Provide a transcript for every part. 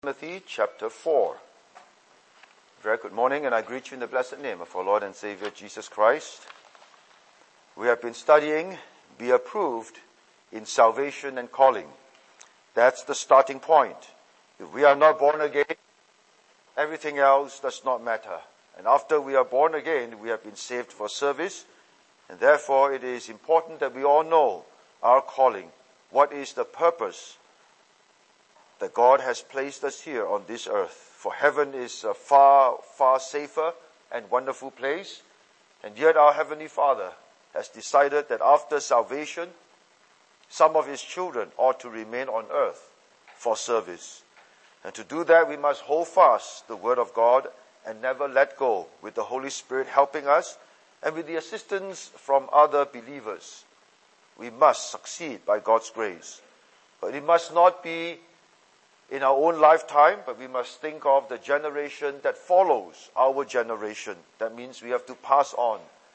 Timothy chapter 4. Very good morning, and I greet you in the blessed name of our Lord and Savior Jesus Christ. We have been studying Be Approved in Salvation and Calling. That's the starting point. If we are not born again, everything else does not matter. And after we are born again, we have been saved for service, and therefore it is important that we all know our calling. What is the purpose that God has placed us here on this earth? For heaven is a far, far safer and wonderful place. And yet our Heavenly Father has decided that after salvation, some of His children ought to remain on earth for service. And to do that, we must hold fast the Word of God and never let go, with the Holy Spirit helping us and with the assistance from other believers. We must succeed by God's grace. But it must not be in our own lifetime, but we must think of the generation that follows our generation. That means we have to pass on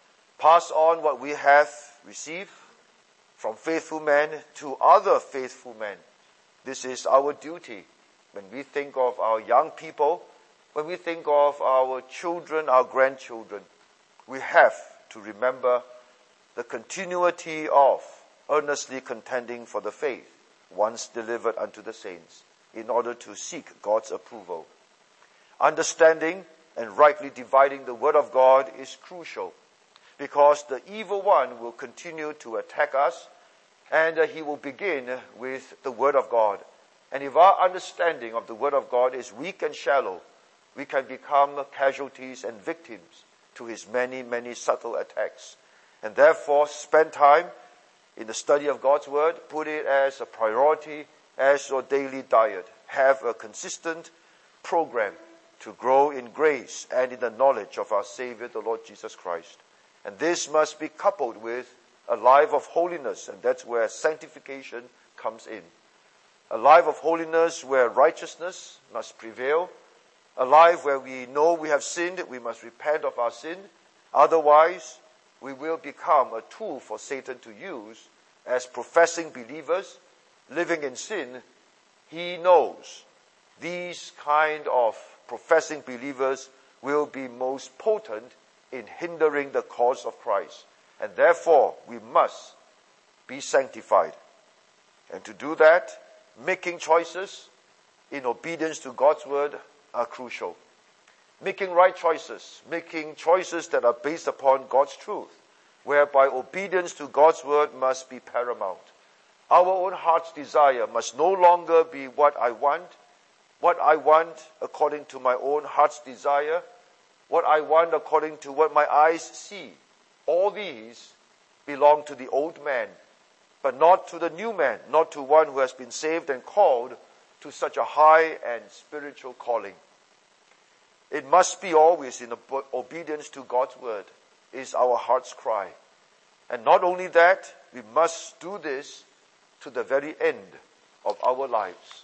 what we have received from faithful men to other faithful men. This is our duty. When we think of our young people, when we think of our children, our grandchildren, we have to remember the continuity of earnestly contending for the faith once delivered unto the saints, in order to seek God's approval. Understanding and rightly dividing the Word of God is crucial, because the evil one will continue to attack us, and he will begin with the Word of God. And if our understanding of the Word of God is weak and shallow, we can become casualties and victims to his many, many subtle attacks. And therefore, spend time in the study of God's Word, put it as a priority, as your daily diet. Have a consistent program to grow in grace and in the knowledge of our Savior, the Lord Jesus Christ. And this must be coupled with a life of holiness, and that's where sanctification comes in. A life of holiness where righteousness must prevail. A life where we know we have sinned, we must repent of our sin. Otherwise, we will become a tool for Satan to use as professing believers living in sin. He knows these kind of professing believers will be most potent in hindering the cause of Christ. And therefore, we must be sanctified. And to do that, making choices in obedience to God's Word are crucial. Making right choices, making choices that are based upon God's truth, whereby obedience to God's Word must be paramount. Our own heart's desire must no longer be what I want according to my own heart's desire, what I want according to what my eyes see. All these belong to the old man, but not to the new man, not to one who has been saved and called to such a high and spiritual calling. It must be always in obedience to God's Word, is our heart's cry. And not only that, we must do this to the very end of our lives.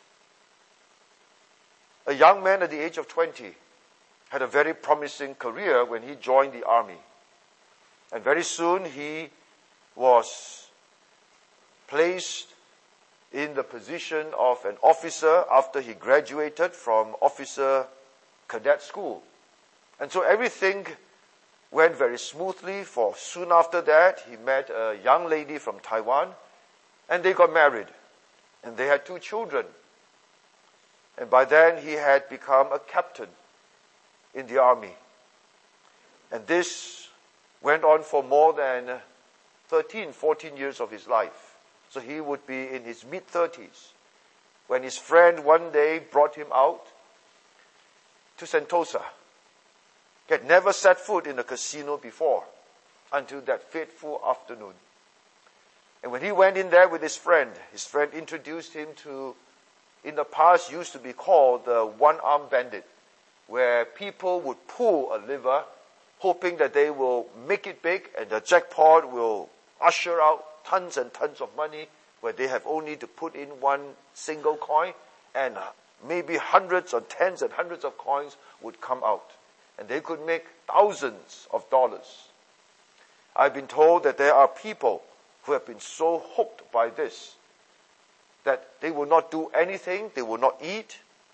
A young man at the age of 20 had a very promising career when he joined the army. And very soon he was placed in the position of an officer after he graduated from officer cadet school. And so everything went very smoothly, for soon after that he met a young lady from Taiwan, and they got married, and they had 2 children. And by then he had become a captain in the army. And this went on for more than 14 years of his life. So he would be in his mid-30s when his friend one day brought him out to Sentosa. He had never set foot in a casino before until that fateful afternoon. And when he went in there with his friend introduced him to, in the past used to be called the one-armed bandit, where people would pull a lever hoping that they will make it big and the jackpot will usher out tons and tons of money, where they have only to put in one single coin, and maybe hundreds or tens and hundreds of coins would come out. And they could make thousands of dollars. I've been told that there are people who have been so hooked by this that they will not do anything, they will not eat,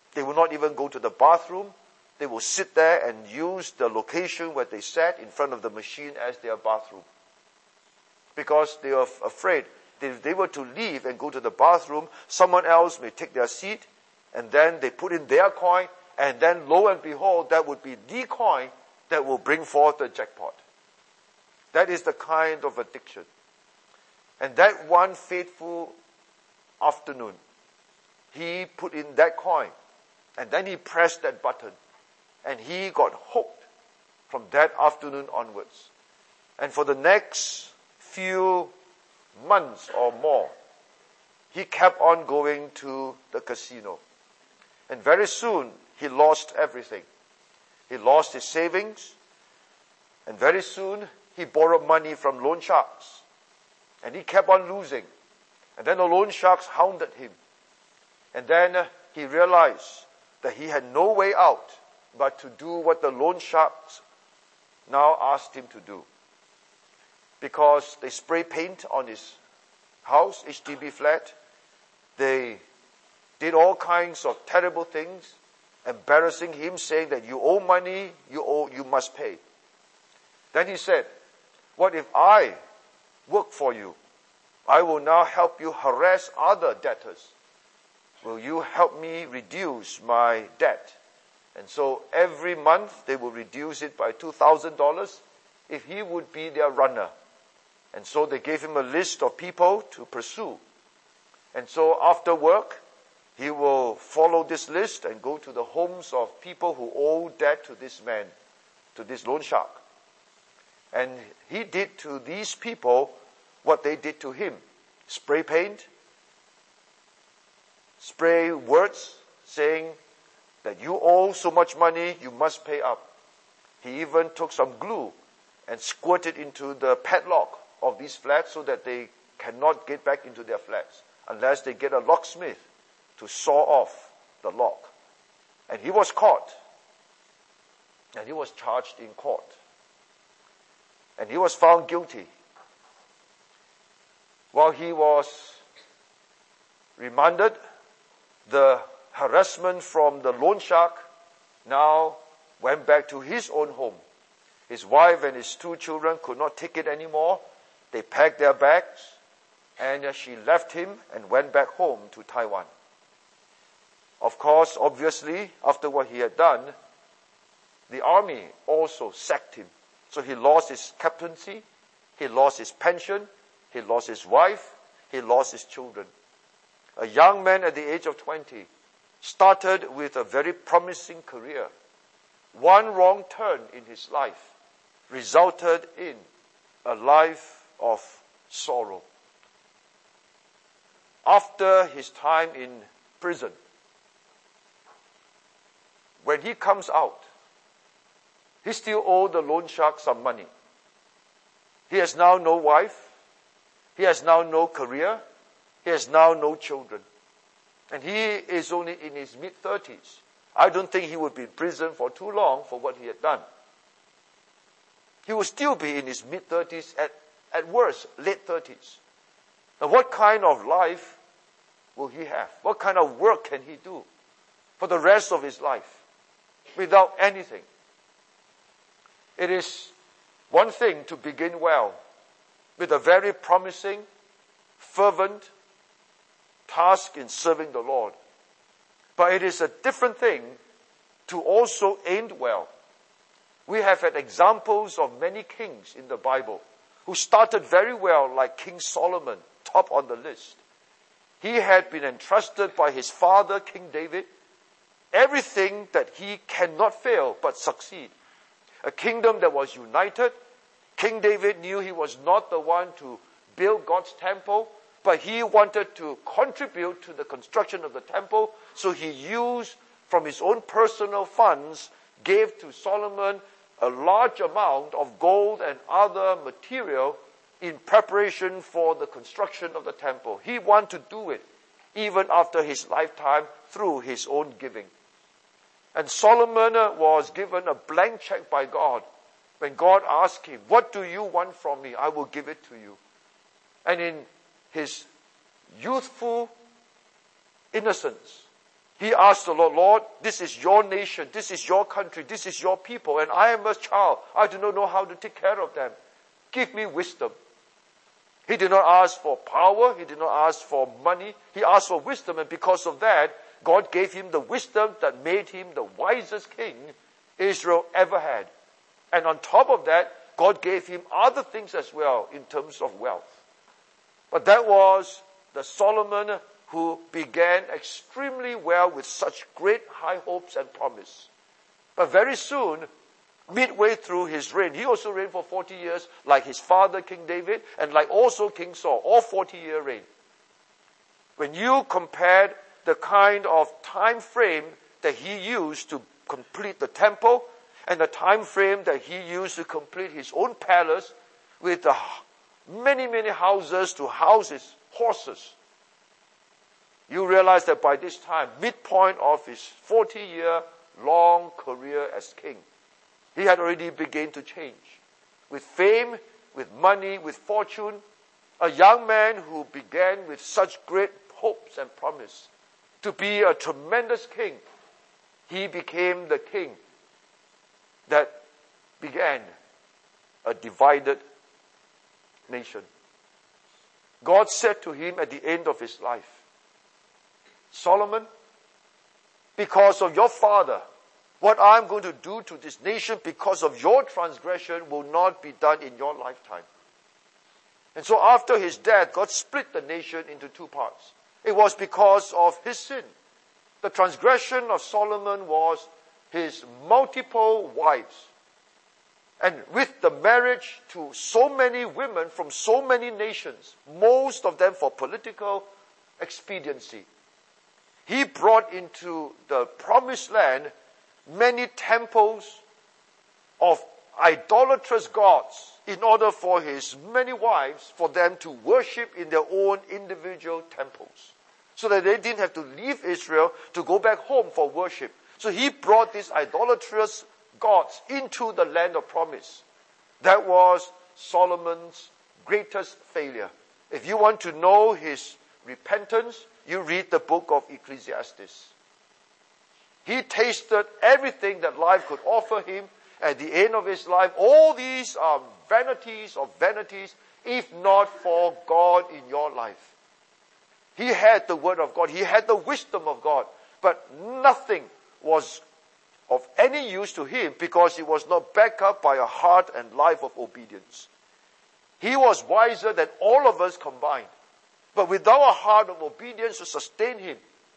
They will not even go to the bathroom. They will sit there and use the location where they sat in front of the machine as their bathroom. Because they are afraid that if they were to leave and go to the bathroom, someone else may take their seat, and then they put in their coin, and then lo and behold, that would be the coin that will bring forth the jackpot. That is the kind of addiction. And that one fateful afternoon, he put in that coin, and then he pressed that button, and he got hooked from that afternoon onwards. And for the next few months or more, he kept on going to the casino. And very soon, he lost everything. He lost his savings, and very soon, he borrowed money from loan sharks. And he kept on losing. And then the loan sharks hounded him. And then he realized that he had no way out but to do what the loan sharks now asked him to do. Because they spray paint on his house, HDB flat. They did all kinds of terrible things, embarrassing him, saying that you owe money, you must pay. Then he said, what if I work for you? I will now help you harass other debtors. Will you help me reduce my debt? And so every month they will reduce it by $2,000 if he would be their runner. And so they gave him a list of people to pursue. And so after work, he will follow this list and go to the homes of people who owe debt to this man, to this loan shark. And he did to these people what they did to him. Spray paint, spray words saying that you owe so much money, you must pay up. He even took some glue and squirted into the padlock of these flats so that they cannot get back into their flats unless they get a locksmith to saw off the lock. And he was caught. And he was charged in court. And he was found guilty. While he was remanded, the harassment from the loan shark now went back to his own home. His wife and his 2 children could not take it anymore. They packed their bags, and she left him and went back home to Taiwan. Of course, obviously, after what he had done, the army also sacked him. So he lost his captaincy, he lost his pension, he lost his wife, he lost his children. A young man at the age of 20 started with a very promising career. One wrong turn in his life resulted in a life of sorrow. After his time in prison, when he comes out, he still owed the loan shark some money. He has now no wife. He has now no career. He has now no children. And he is only in his mid-30s. I don't think he would be in prison for too long for what he had done. He will still be in his mid-30s, at worst, late 30s. Now, what kind of life will he have? What kind of work can he do for the rest of his life without anything? It is one thing to begin well with a very promising, fervent task in serving the Lord. But it is a different thing to also end well. We have had examples of many kings in the Bible who started very well, like King Solomon, top on the list. He had been entrusted by his father, King David, everything that he cannot fail but succeed. A kingdom that was united. King David knew he was not the one to build God's temple, but he wanted to contribute to the construction of the temple, so he used from his own personal funds, gave to Solomon a large amount of gold and other material in preparation for the construction of the temple. He wanted to do it even after his lifetime through his own giving. And Solomon was given a blank check by God. When God asked him, what do you want from me? I will give it to you. And in his youthful innocence, He asked the Lord, Lord, this is your nation, this is your country, this is your people, and I am a child. I do not know how to take care of them. Give me wisdom. He did not ask for power. He did not ask for money. He asked for wisdom, and because of that, God gave him the wisdom that made him the wisest king Israel ever had. And on top of that, God gave him other things as well in terms of wealth. But that was the Solomon who began extremely well with such great high hopes and promise. But very soon, midway through his reign, he also reigned for 40 years, like his father, King David, and like also King Saul, all 40-year reign. When you compared the kind of time frame that he used to complete the temple and the time frame that he used to complete his own palace with the many, many houses to house his horses, you realize that by this time, midpoint of his 40-year long career as king, he had already begun to change. With fame, with money, with fortune, a young man who began with such great hopes and promise to be a tremendous king, he became the king that began a divided nation. God said to him at the end of his life, Solomon, because of your father, what I'm going to do to this nation because of your transgression will not be done in your lifetime. And so after his death, God split the nation into two parts. It was because of his sin. The transgression of Solomon was his multiple wives. And with the marriage to so many women from so many nations, most of them for political expediency, he brought into the promised land many temples of idolatrous gods in order for his many wives, for them to worship in their own individual temples, so that they didn't have to leave Israel to go back home for worship. So he brought these idolatrous gods into the land of promise. That was Solomon's greatest failure. If you want to know his repentance, you read the book of Ecclesiastes. He tasted everything that life could offer him. At the end of his life, all these are vanities of vanities, if not for God in your life. He had the word of God. He had the wisdom of God. But nothing was of any use to him because it was not backed up by a heart and life of obedience. He was wiser than all of us combined. But without a heart of obedience to sustain him,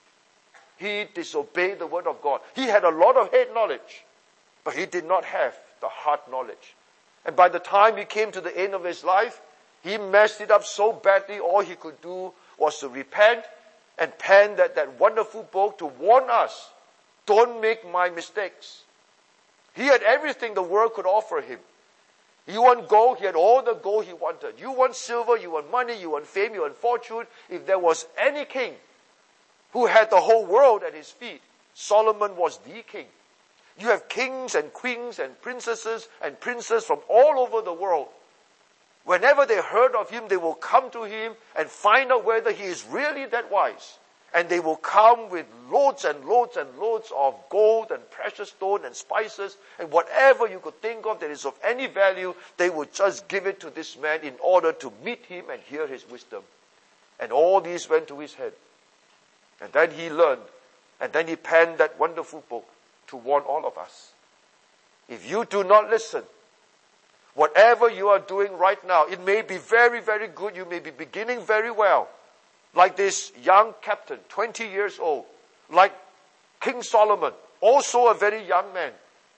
he disobeyed the word of God. He had a lot of head knowledge, but he did not have the heart knowledge. And by the time he came to the end of his life, he messed it up so badly, all he could do was to repent and pen that wonderful book to warn us, don't make my mistakes. He had everything the world could offer him. You want gold, he had all the gold he wanted. You want silver, you want money, you want fame, you want fortune. If there was any king who had the whole world at his feet, Solomon was the king. You have kings and queens and princesses and princes from all over the world. Whenever they heard of him, they will come to him and find out whether he is really that wise. And they will come with loads and loads and loads of gold and precious stone and spices and whatever you could think of that is of any value, they would just give it to this man in order to meet him and hear his wisdom. And all these went to his head. And then he learned, and then he penned that wonderful book to warn all of us. If you do not listen, whatever you are doing right now, it may be very, very good. You may be beginning very well. Like this young captain, 20 years old. Like King Solomon, also a very young man.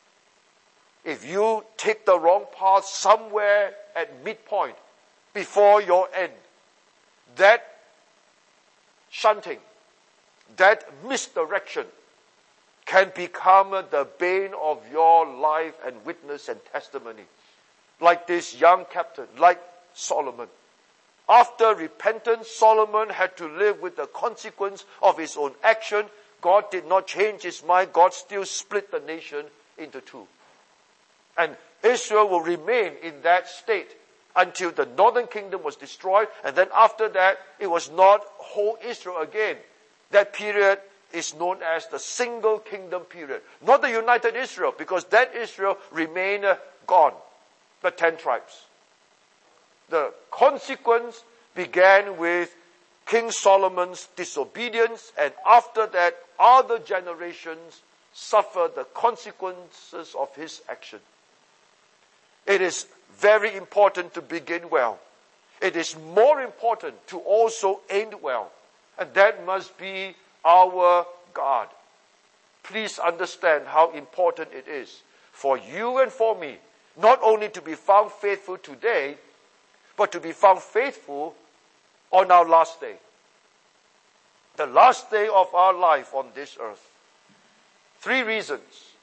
If you take the wrong path somewhere at midpoint, before your end, that shunting, that misdirection can become the bane of your life and witness and testimony. Like this young captain, like Solomon. After repentance, Solomon had to live with the consequence of his own action. God did not change his mind. God still split the nation into two. And Israel will remain in that state until the northern kingdom was destroyed. And then after that, it was not whole Israel again. That period is known as the single kingdom period. Not the united Israel, because that Israel remained gone, the 10 tribes. The consequence began with King Solomon's disobedience, and after that, other generations suffered the consequences of his action. It is very important to begin well. It is more important to also end well. And that must be our God. Please understand how important it is for you and for me, not only to be found faithful today, but to be found faithful on our last day. The last day of our life on this earth. 3 reasons.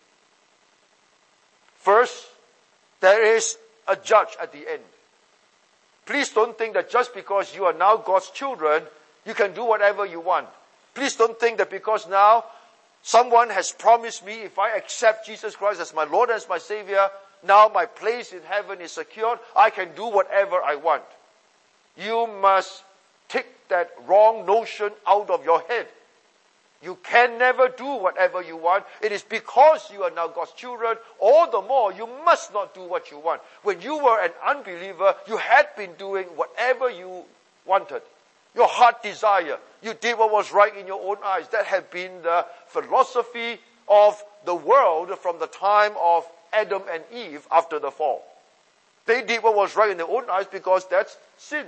First, there is a judge at the end. Please don't think that just because you are now God's children, you can do whatever you want. Please don't think that because now someone has promised me, if I accept Jesus Christ as my Lord and as my Savior, now my place in heaven is secured, I can do whatever I want. You must take that wrong notion out of your head. You can never do whatever you want. It is because you are now God's children, all the more you must not do what you want. When you were an unbeliever, you had been doing whatever you wanted. Your heart desire. You did what was right in your own eyes. That had been the philosophy of the world from the time of Adam and Eve after the fall. They did what was right in their own eyes because that's sin.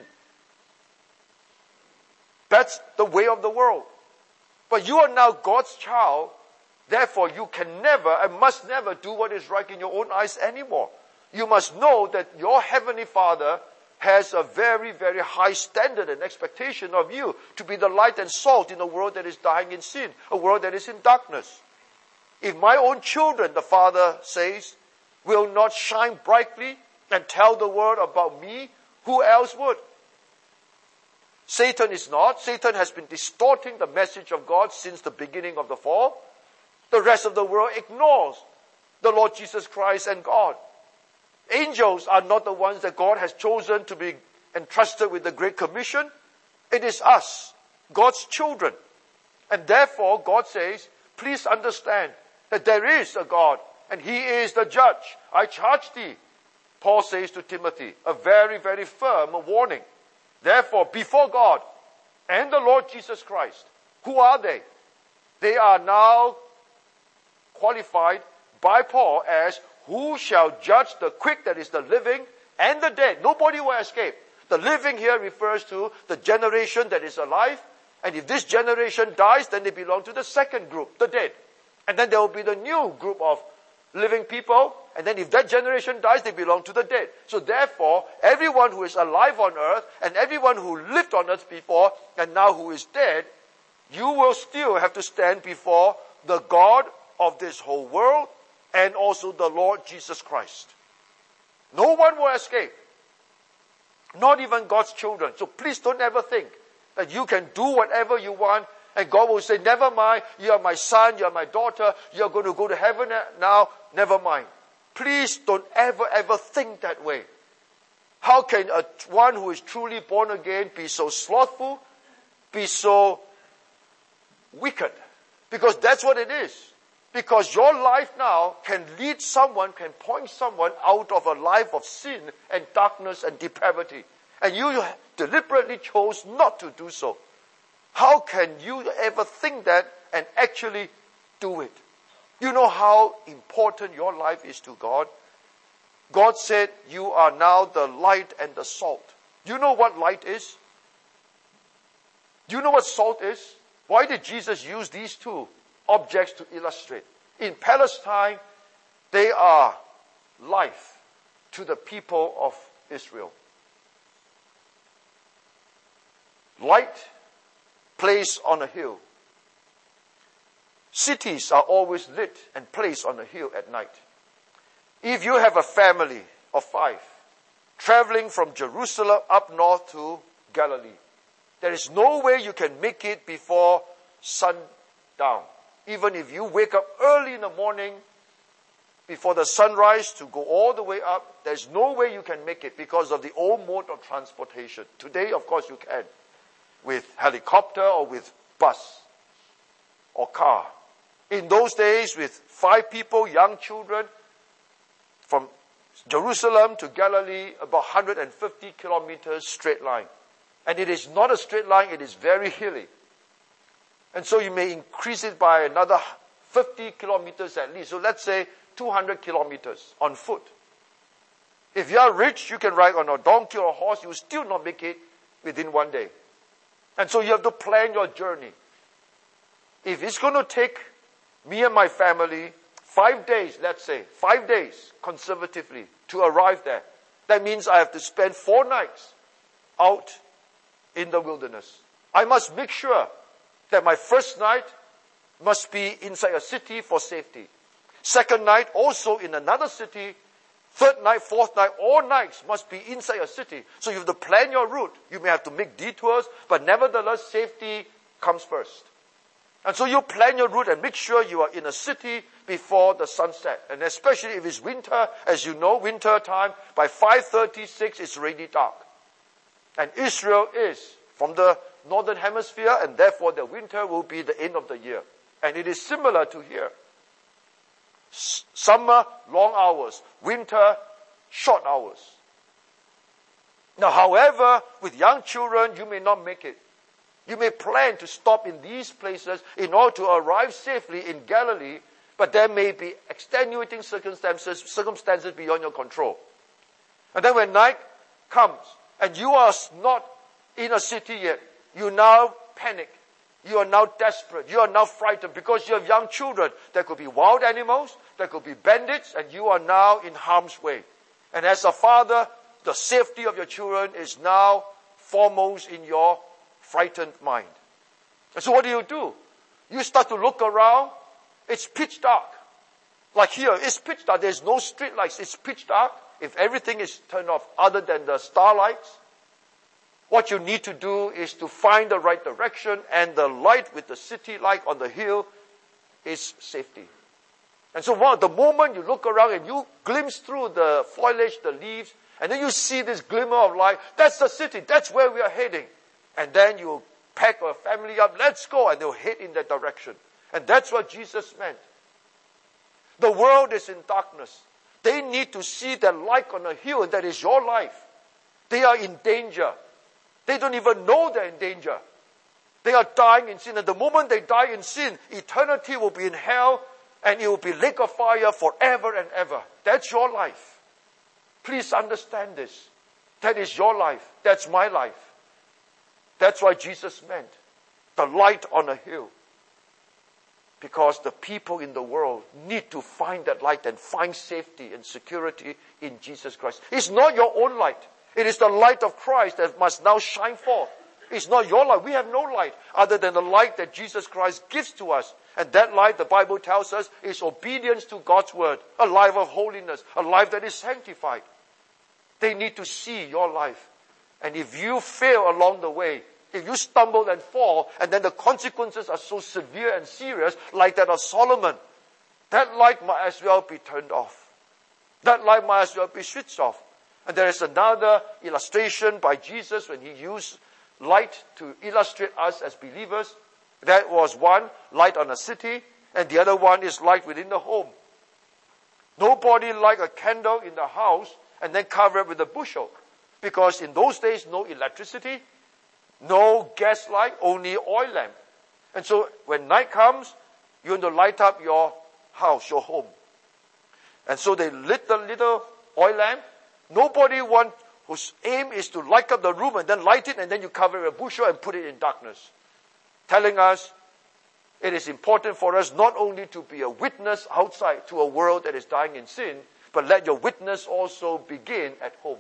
That's the way of the world. But you are now God's child, therefore you can never and must never do what is right in your own eyes anymore. You must know that your Heavenly Father has a very, very high standard and expectation of you to be the light and salt in a world that is dying in sin, a world that is in darkness. If my own children, the Father says, will not shine brightly and tell the world about me, who else would? Satan is not. Satan has been distorting the message of God since the beginning of the fall. The rest of the world ignores the Lord Jesus Christ and God. Angels are not the ones that God has chosen to be entrusted with the Great Commission. It is us, God's children. And therefore, God says, please understand that there is a God and He is the judge. I charge thee, Paul says to Timothy, a very, very firm warning. Therefore, before God and the Lord Jesus Christ, who are they? They are now qualified by Paul as who shall judge the quick, that is the living, and the dead. Nobody will escape. The living here refers to the generation that is alive. And if this generation dies, then they belong to the second group, the dead. And then there will be the new group of living people. And then if that generation dies, they belong to the dead. So therefore, everyone who is alive on earth and everyone who lived on earth before and now who is dead, you will still have to stand before the God of this whole world and also the Lord Jesus Christ. No one will escape. Not even God's children. So please don't ever think that you can do whatever you want and God will say, never mind, you are my son, you are my daughter, you are going to go to heaven now, never mind. Please don't ever think that way. How can one who is truly born again be so slothful, be so wicked? Because that's what it is. Because your life now can lead someone, can point someone out of a life of sin and darkness and depravity. And you deliberately chose not to do so. How can you ever think that and actually do it? You know how important your life is to God? God said, you are now the light and the salt. Do you know what light is? Do you know what salt is? Why did Jesus use these two objects to illustrate? In Palestine, they are life to the people of Israel. Light placed on a hill. Cities are always lit and placed on a hill at night. If you have a family of 5 traveling from Jerusalem up north to Galilee, there is no way you can make it before sundown. Even if you wake up early in the morning before the sunrise to go all the way up, there's no way you can make it because of the old mode of transportation. Today, of course, you can with helicopter or with bus. or car. In those days, with 5 people, young children, from Jerusalem to Galilee, about 150 kilometers straight line. And it is not a straight line, it is very hilly. And so you may increase it by another 50 kilometers at least. So let's say 200 kilometers on foot. If you are rich, you can ride on a donkey or a horse, you will still not make it within one day. And so you have to plan your journey. If it's going to take me and my family 5 days, let's say, 5 days conservatively to arrive there, that means I have to spend 4 nights out in the wilderness. I must make sure that my first night must be inside a city for safety. Second night also in another city. Third night, fourth night, all nights must be inside a city. So you have to plan your route. You may have to make detours, but nevertheless, safety comes first. And so you plan your route and make sure you are in a city before the sunset. And especially if it's winter, as you know, winter time, by 5:36 it's already dark. And Israel is from the northern hemisphere, and therefore the winter will be the end of the year. And it is similar to here. Summer, long hours. Winter, short hours. Now, however, with young children, you may not make it. You may plan to stop in these places in order to arrive safely in Galilee, but there may be extenuating circumstances beyond your control. And then when night comes, and you are not in a city yet, you now panic. You are now desperate. You are now frightened because you have young children. There could be wild animals. There could be bandits. And you are now in harm's way. And as a father, the safety of your children is now foremost in your frightened mind. And so what do? You start to look around. It's pitch dark. Like here, it's pitch dark. There's no street lights. It's pitch dark. If everything is turned off other than the starlights, what you need to do is to find the right direction, and the light with the city light on the hill is safety. And so the moment you look around and you glimpse through the foliage, the leaves, and then you see this glimmer of light, that's the city, that's where we are heading. And then you pack a family up, let's go, and they'll head in that direction. And that's what Jesus meant. The world is in darkness. They need to see the light on the hill, and that is your life. They are in danger. They don't even know they're in danger. They are dying in sin. And the moment they die in sin, eternity will be in hell, and it will be lake of fire forever and ever. That's your life. Please understand this. That is your life. That's my life. That's why Jesus meant the light on a hill. Because the people in the world need to find that light and find safety and security in Jesus Christ. It's not your own light. It is the light of Christ that must now shine forth. It's not your light. We have no light other than the light that Jesus Christ gives to us. And that light, the Bible tells us, is obedience to God's word. A life of holiness. A life that is sanctified. They need to see your life. And if you fail along the way, if you stumble and fall, and then the consequences are so severe and serious, like that of Solomon, that light might as well be turned off. That light might as well be switched off. And there is another illustration by Jesus when he used light to illustrate us as believers. That was one, light on a city, and the other one is light within the home. Nobody light a candle in the house and then cover it with a bushel. Because in those days, no electricity, no gas light, only oil lamp. And so when night comes, you want to light up your house, your home. And so they lit the little oil lamp. Nobody whose aim is to light up the room and then light it and then you cover it with a bushel and put it in darkness. Telling us it is important for us not only to be a witness outside to a world that is dying in sin, but let your witness also begin at home.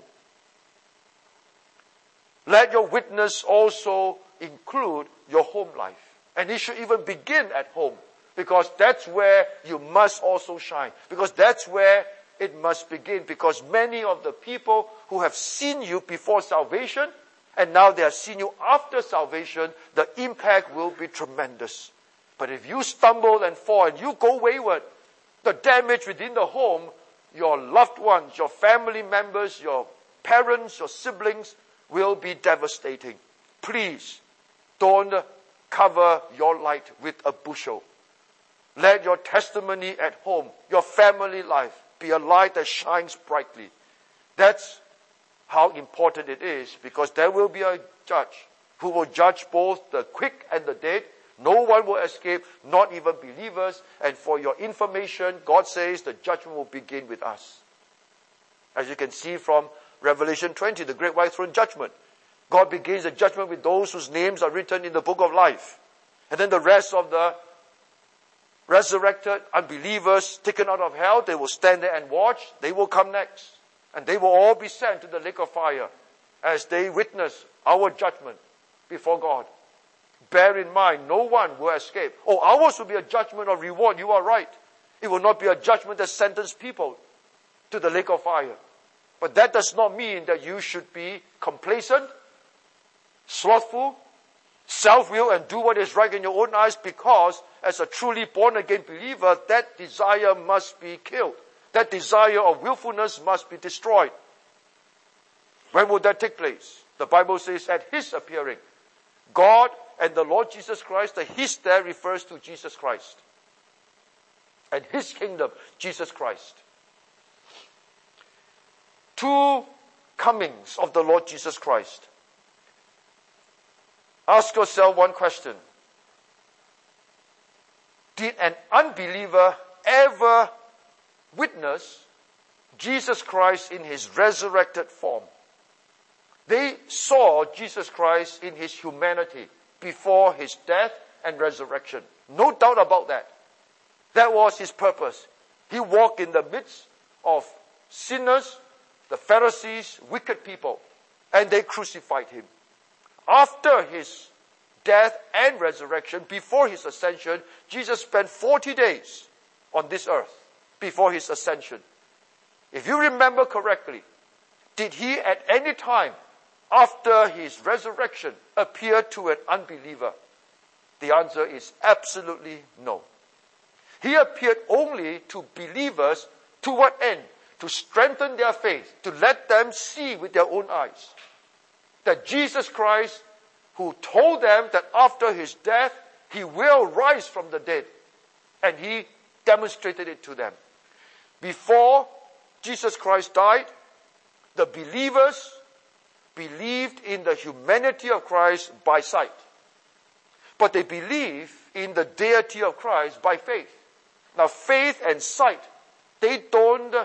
Let your witness also include your home life. And it should even begin at home. Because that's where you must also shine. Because that's where it must begin. Because many of the people who have seen you before salvation, and now they have seen you after salvation, the impact will be tremendous. But if you stumble and fall and you go wayward, the damage within the home, your loved ones, your family members, your parents, your siblings, will be devastating. Please, don't cover your light with a bushel. Let your testimony at home, your family life, be a light that shines brightly. That's how important it is, because there will be a judge who will judge both the quick and the dead. No one will escape, not even believers. And for your information, God says the judgment will begin with us. As you can see from Revelation 20, the great white throne judgment. God begins the judgment with those whose names are written in the book of life. And then the rest of the resurrected unbelievers taken out of hell, they will stand there and watch. They will come next. And they will all be sent to the lake of fire as they witness our judgment before God. Bear in mind, no one will escape. Oh, ours will be a judgment of reward. You are right. It will not be a judgment that sentences people to the lake of fire. But that does not mean that you should be complacent, slothful, self-willed, and do what is right in your own eyes, because as a truly born-again believer, that desire must be killed. That desire of willfulness must be destroyed. When will that take place? The Bible says at His appearing. God and the Lord Jesus Christ, the His there refers to Jesus Christ. And His kingdom, Jesus Christ. Two comings of the Lord Jesus Christ. Ask yourself one question. Did an unbeliever ever witness Jesus Christ in His resurrected form? They saw Jesus Christ in His humanity before His death and resurrection. No doubt about that. That was His purpose. He walked in the midst of sinners, the Pharisees, wicked people, and they crucified Him. After His death and resurrection, before His ascension, Jesus spent 40 days on this earth before His ascension. If you remember correctly, did He at any time after His resurrection appear to an unbeliever? The answer is absolutely no. He appeared only to believers. To what end? To strengthen their faith, to let them see with their own eyes that Jesus Christ, who told them that after His death, He will rise from the dead. And He demonstrated it to them. Before Jesus Christ died, the believers believed in the humanity of Christ by sight. But they believe in the deity of Christ by faith. Now, faith and sight, they don't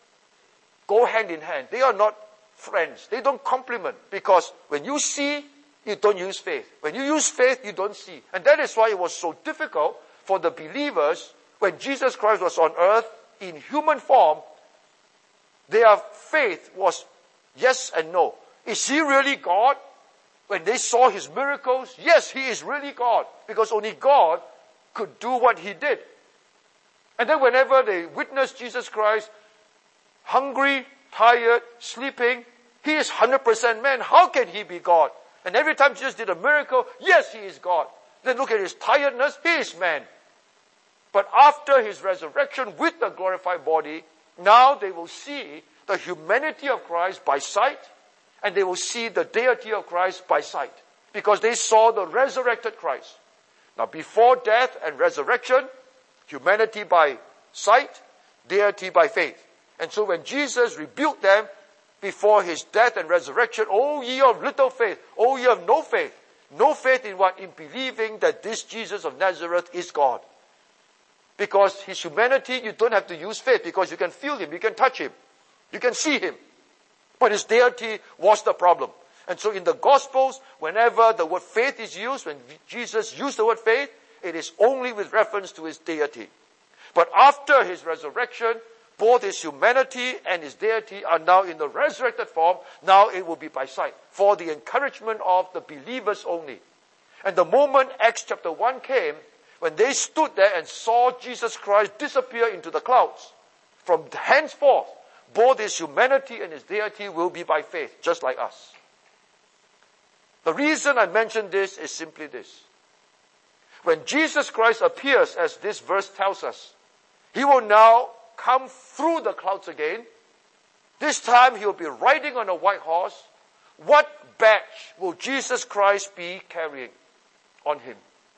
go hand in hand. They are not friends. They don't complement, because when you see, you don't use faith. When you use faith, you don't see. And that is why it was so difficult for the believers when Jesus Christ was on earth in human form. Their faith was yes and no. Is He really God? When they saw His miracles, yes, He is really God, because only God could do what He did. And then whenever they witnessed Jesus Christ, hungry, tired, sleeping, He is 100% man. How can He be God? And every time Jesus did a miracle, yes, He is God. Then look at His tiredness, He is man. But after His resurrection with the glorified body, now they will see the humanity of Christ by sight, and they will see the deity of Christ by sight, because they saw the resurrected Christ. Now, before death and resurrection, humanity by sight, deity by faith. And so when Jesus rebuked them before His death and resurrection, "O ye of little faith, O ye of no faith." No faith in what? In believing that this Jesus of Nazareth is God. Because His humanity, you don't have to use faith, because you can feel Him, you can touch Him, you can see Him. But His deity was the problem. And so in the Gospels, whenever the word faith is used, when Jesus used the word faith, it is only with reference to His deity. But after His resurrection, both His humanity and His deity are now in the resurrected form. Now it will be by sight, for the encouragement of the believers only. And the moment Acts chapter 1 came, when they stood there and saw Jesus Christ disappear into the clouds, from henceforth, both His humanity and His deity will be by faith, just like us. The reason I mention this is simply this. When Jesus Christ appears, as this verse tells us, He will now come through the clouds again. This time He will be riding on a white horse. What badge will Jesus Christ be carrying on Him?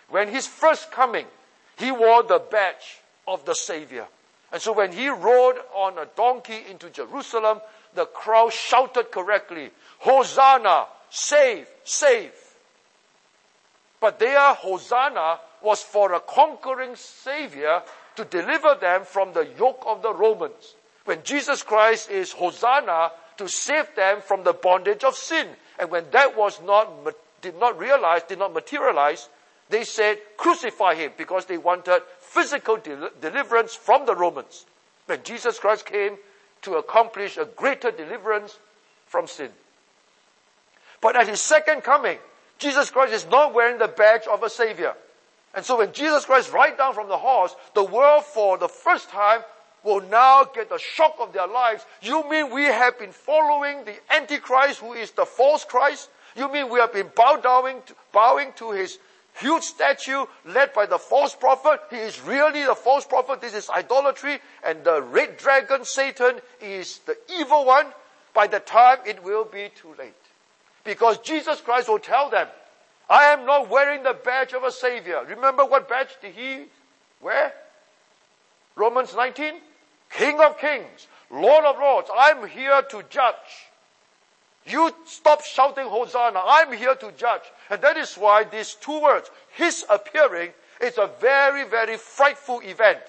when his first coming, he wore the badge of the Savior. And so when he rode on a donkey into Jerusalem, the crowd shouted correctly, Hosanna, save, save. But their Hosanna was for a conquering Savior to deliver them from the yoke of the Romans. When Jesus Christ is Hosanna to save them from the bondage of sin. And when that did not materialize, they said, crucify him, because they wanted physical deliverance from the Romans. When Jesus Christ came to accomplish a greater deliverance from sin. But at his second coming, Jesus Christ is not wearing the badge of a Savior. And so when Jesus Christ rides down from the horse, the world for the first time will now get the shock of their lives. You mean we have been following the Antichrist, who is the false Christ? You mean we have been bowing to his huge statue led by the false prophet? He is really the false prophet. This is idolatry. And the red dragon, Satan, is the evil one. By the time, it will be too late. Because Jesus Christ will tell them, I am not wearing the badge of a Savior. Remember what badge did he wear? Romans 19? King of Kings, Lord of Lords, I'm here to judge. You stop shouting Hosanna. I'm here to judge. And that is why these two words, his appearing, is a very, very frightful event.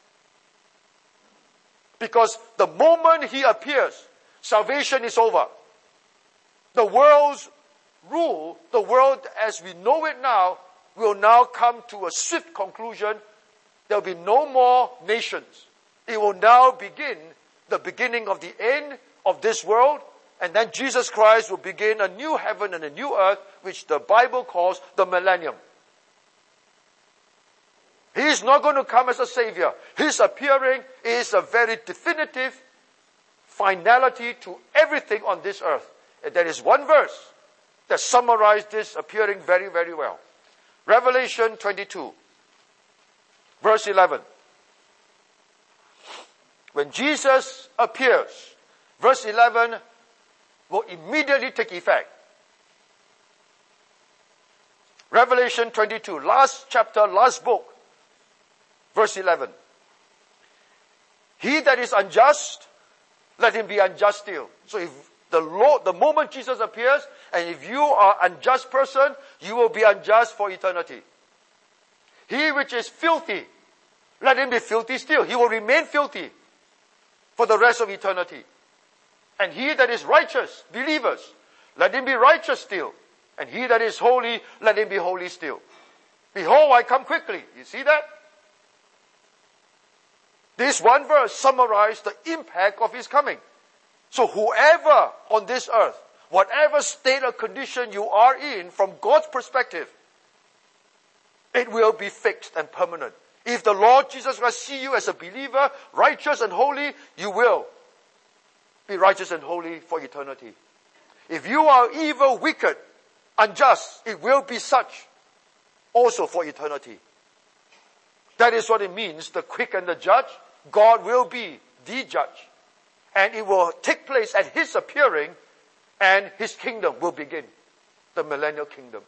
Because the moment he appears, salvation is over. The world's rule, the world as we know it now, will now come to a swift conclusion. There will be no more nations. It will now begin the beginning of the end of this world. And then Jesus Christ will begin a new heaven and a new earth, which the Bible calls the millennium. He is not going to come as a Savior. His appearing is a very definitive finality to everything on this earth. And there is one verse that summarizes this appearing very, very well. Revelation 22, verse 11. When Jesus appears, verse 11 will immediately take effect. Revelation 22, last chapter, last book, verse 11. He that is unjust, let him be unjust still. So if the moment Jesus appears, and if you are an unjust person, you will be unjust for eternity. He which is filthy, let him be filthy still. He will remain filthy for the rest of eternity. And he that is righteous, believers, let him be righteous still. And he that is holy, let him be holy still. Behold, I come quickly. You see that? This one verse summarizes the impact of his coming. So whoever on this earth, whatever state or condition you are in, from God's perspective, it will be fixed and permanent. If the Lord Jesus Christ see you as a believer, righteous and holy, you will be righteous and holy for eternity. If you are evil, wicked, unjust, it will be such also for eternity. That is what it means, the quick and the judge. God will be the judge. And it will take place at his appearing, and his kingdom will begin. The millennial kingdom.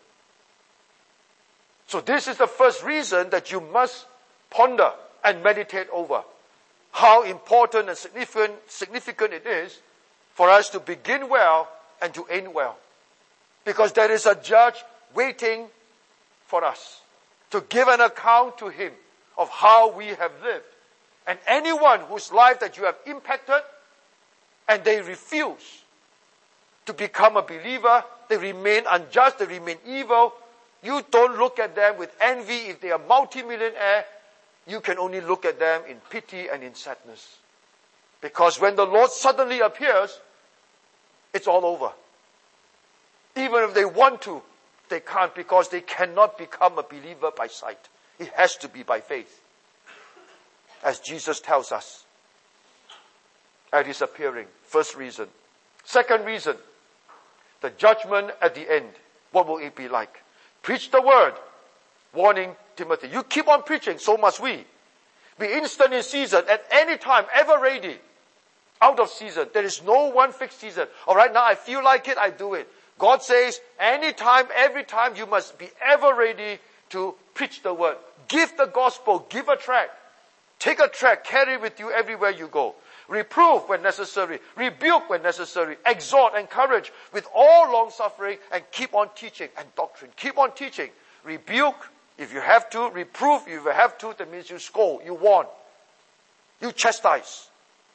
So this is the first reason that you must ponder and meditate over how important and significant it is for us to begin well and to end well. Because there is a judge waiting for us to give an account to him of how we have lived. And anyone whose life that you have impacted and they refuse to become a believer, they remain unjust, they remain evil, you don't look at them with envy. If they are multimillionaire, you can only look at them in pity and in sadness. Because when the Lord suddenly appears, it's all over. Even if they want to, they can't, because they cannot become a believer by sight. It has to be by faith. As Jesus tells us at his appearing. First reason. Second reason, the judgment at the end. What will it be like? Preach the word, warning Timothy. You keep on preaching, so must we. Be instant in season, at any time, ever ready. Out of season. There is no one fixed season. All right, now I feel like it, I do it. God says, anytime, every time, you must be ever ready to preach the word. Give the gospel. Give a tract. Take a tract. Carry it with you everywhere you go. Reprove when necessary. Rebuke when necessary. Exhort, encourage with all long suffering, and keep on teaching and doctrine. Keep on teaching. Rebuke if you have to. Reprove if you have to. That means you scold, you warn, you chastise.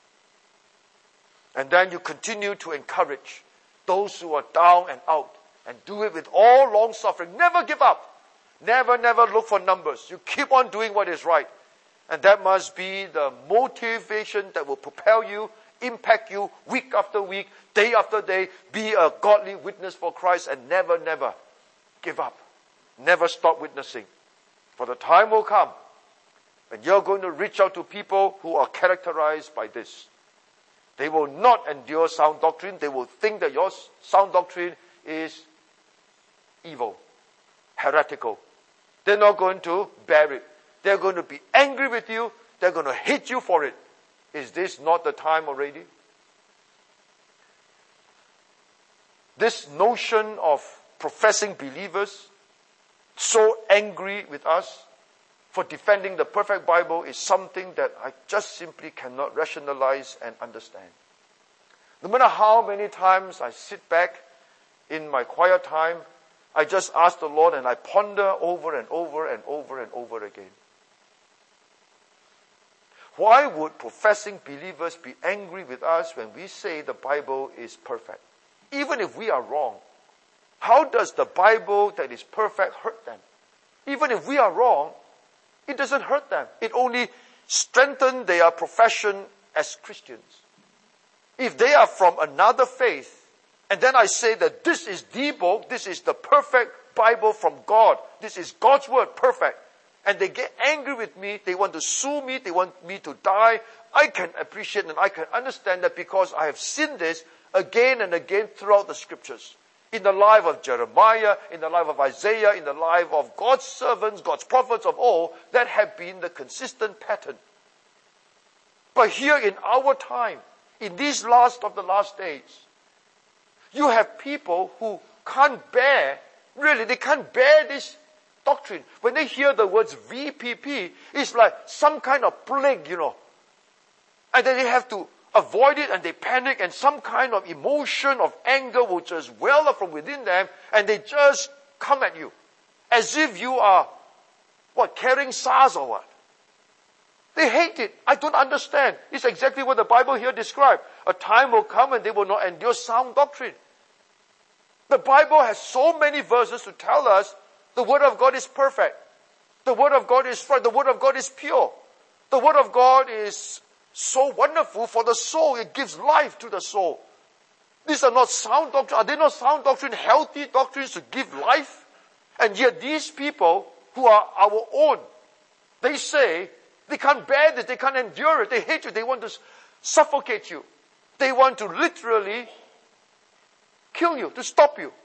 And then you continue to encourage those who are down and out. And do it with all long suffering. Never give up. Never look for numbers. You keep on doing what is right. And that must be the motivation that will propel you, impact you week after week, day after day. Be a godly witness for Christ and never give up. Never stop witnessing. For the time will come when you're going to reach out to people who are characterized by this. They will not endure sound doctrine. They will think that your sound doctrine is evil, heretical. They're not going to bear it. They're going to be angry with you. They're going to hate you for it. Is this not the time already? This notion of professing believers so angry with us for defending the perfect Bible is something that I just simply cannot rationalize and understand. No matter how many times I sit back in my quiet time, I just ask the Lord and I ponder over and over and over and over again. Why would professing believers be angry with us when we say the Bible is perfect? Even if we are wrong, how does the Bible that is perfect hurt them? Even if we are wrong, it doesn't hurt them. It only strengthens their profession as Christians. If they are from another faith, and then I say that this is the book, this is the perfect Bible from God, this is God's word, perfect, and they get angry with me, they want to sue me, they want me to die, I can appreciate and I can understand that because I have seen this again and again throughout the scriptures. In the life of Jeremiah, in the life of Isaiah, in the life of God's servants, God's prophets of old, that have been the consistent pattern. But here in our time, in these last of the last days, you have people who can't bear, really, they can't bear this doctrine. When they hear the words VPP, it's like some kind of plague, And then they have to avoid it and they panic and some kind of emotion of anger will just well up from within them and they just come at you. As if you are, carrying SARS or what? They hate it. I don't understand. It's exactly what the Bible here describes. A time will come and they will not endure sound doctrine. The Bible has so many verses to tell us the Word of God is perfect. The Word of God is right. The Word of God is pure. The Word of God is so wonderful for the soul. It gives life to the soul. These are not sound doctrine. Are they not sound doctrine, healthy doctrines to give life? And yet these people who are our own, they say they can't bear this, they can't endure it, they hate you, they want to suffocate you. They want to literally kill you, to stop you.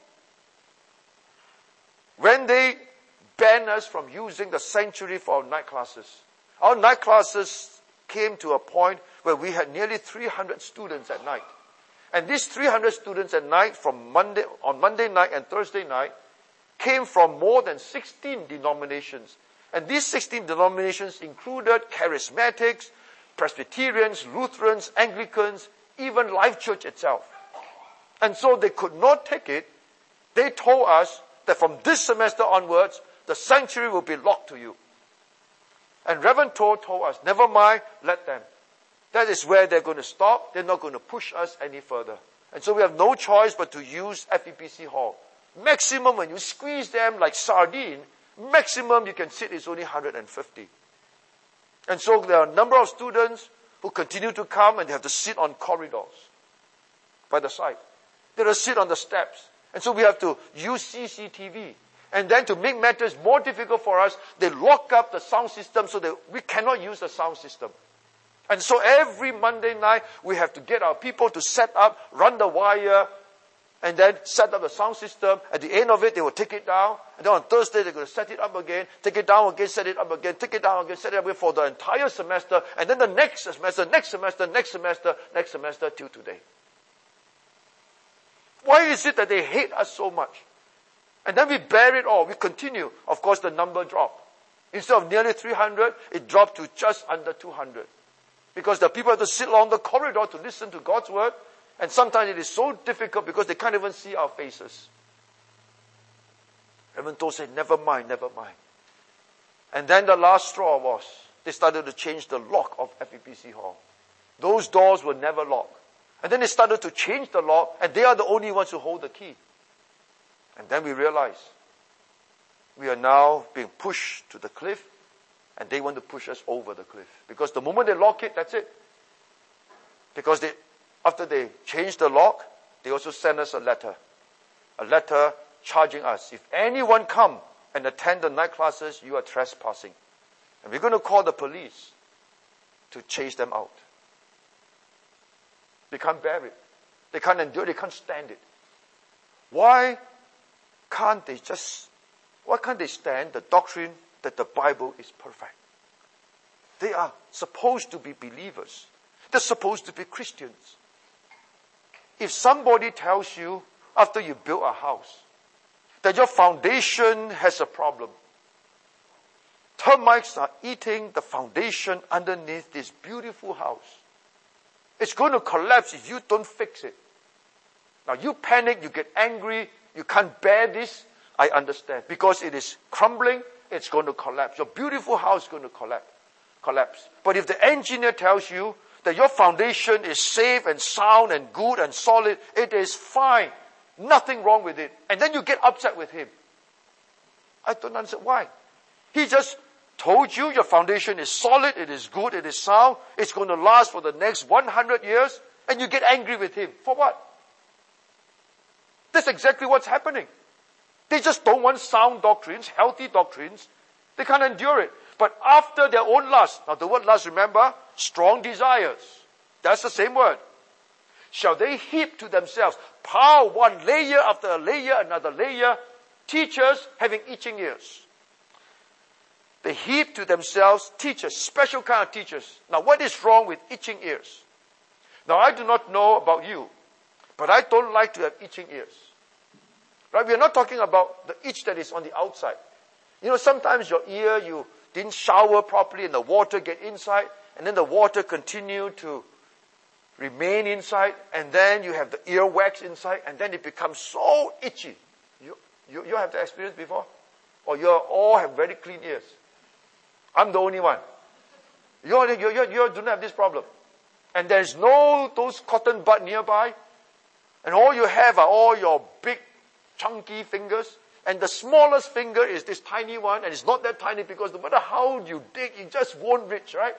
When they ban us from using the sanctuary for our night classes came to a point where we had nearly 300 students at night. And these 300 students at night on Monday night and Thursday night came from more than 16 denominations. And these 16 denominations included charismatics, Presbyterians, Lutherans, Anglicans, even Life Church itself. And so they could not take it. They told us that from this semester onwards, the sanctuary will be locked to you. And Reverend told us, never mind, let them. That is where they're going to stop. They're not going to push us any further. And so we have no choice but to use FEBC Hall. Maximum, when you squeeze them like sardine, maximum you can sit is only 150. And so there are a number of students who continue to come and they have to sit on corridors by the side. They have to sit on the steps. And so we have to use CCTV. And then to make matters more difficult for us, they lock up the sound system so that we cannot use the sound system. And so every Monday night, we have to get our people to set up, run the wire, and then set up the sound system. At the end of it, they will take it down. And then on Thursday, they're going to set it up again, take it down again, set it up again, take it down again, set it up again for the entire semester. And then the next semester, till today. Why is it that they hate us so much? And then we bear it all. We continue. Of course, the number dropped. Instead of nearly 300, it dropped to just under 200. Because the people have to sit along the corridor to listen to God's word. And sometimes it is so difficult because they can't even see our faces. Reverend Toh said, never mind, never mind. And then the last straw was, they started to change the lock of FEPC Hall. Those doors were never locked. And then they started to change the lock, and they are the only ones who hold the key. And then we realized we are now being pushed to the cliff, and they want to push us over the cliff. Because the moment they lock it, that's it. Because after they change the lock, they also send us a letter charging us. If anyone come and attend the night classes, you are trespassing. And we're going to call the police to chase them out. They can't bear it. They can't endure it. They can't stand it. Why can't they stand the doctrine that the Bible is perfect? They are supposed to be believers. They're supposed to be Christians. If somebody tells you after you build a house that your foundation has a problem, termites are eating the foundation underneath this beautiful house, it's going to collapse if you don't fix it. Now you panic, you get angry, you can't bear this. I understand. Because it is crumbling, it's going to collapse. Your beautiful house is going to collapse. But if the engineer tells you that your foundation is safe and sound and good and solid, it is fine. Nothing wrong with it. And then you get upset with him. I don't understand why. He just told you your foundation is solid, it is good, it is sound, it's going to last for the next 100 years, and you get angry with him. For what? That's exactly what's happening. They just don't want sound doctrines, healthy doctrines. They can't endure it. But after their own lust, now the word lust, remember, strong desires. That's the same word. Shall they heap to themselves, pile one layer after a layer, another layer, teachers having itching ears. They heap to themselves teachers, special kind of teachers. Now what is wrong with itching ears? Now I do not know about you, but I don't like to have itching ears. Right? We are not talking about the itch that is on the outside. You know, sometimes your ear, you didn't shower properly and the water get inside, and then the water continue to remain inside, and then you have the earwax inside, and then it becomes so itchy. You have that experience before? Or you all have very clean ears? I'm the only one. You do not have this problem. And there's no those cotton bud nearby. And all you have are all your big, chunky fingers. And the smallest finger is this tiny one. And it's not that tiny because no matter how you dig, it just won't reach, right?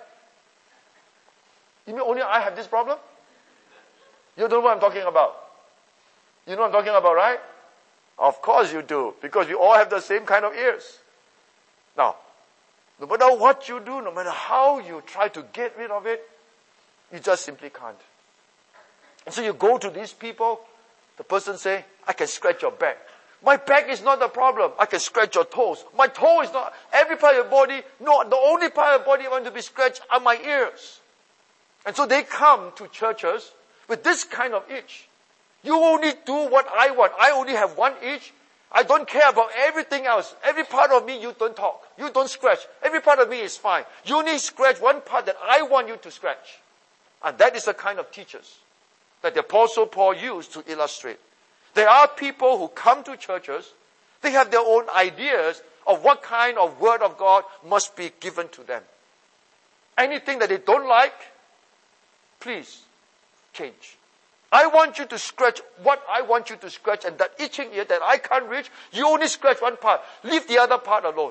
You mean only I have this problem? You don't know what I'm talking about. You know what I'm talking about, right? Of course you do. Because we all have the same kind of ears. Now, no matter what you do, no matter how you try to get rid of it, you just simply can't. And so you go to these people, the person say, I can scratch your back. My back is not the problem. I can scratch your toes. My toe is not, every part of your body, no, the only part of your body I want to be scratched are my ears. And so they come to churches with this kind of itch. You only do what I want. I only have one itch. I don't care about everything else. Every part of me, you don't talk. You don't scratch. Every part of me is fine. You only scratch one part that I want you to scratch. And that is the kind of teachers that the Apostle Paul used to illustrate. There are people who come to churches. They have their own ideas of what kind of word of God must be given to them. Anything that they don't like, please change. I want you to scratch what I want you to scratch, and that itching ear that I can't reach, you only scratch one part. Leave the other part alone.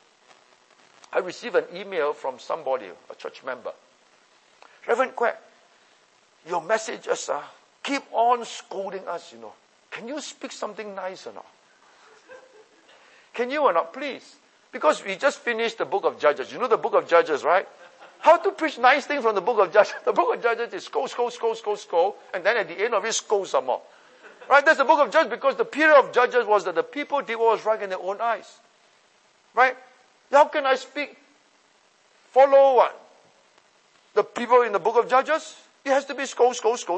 I received an email from somebody, a church member. Reverend Kwek, your messages keep on scolding us, you know. Can you speak something nice or not? Can you or not, please? Because we just finished the book of Judges. You know the book of Judges, right? How to preach nice things from the book of Judges. The book of Judges is scold, and then at the end of it, scold some more. Right? That's the book of Judges because the period of Judges was that the people did what was right in their own eyes. Right? How can I speak? Follow what? The people in the book of Judges? It has to be scold,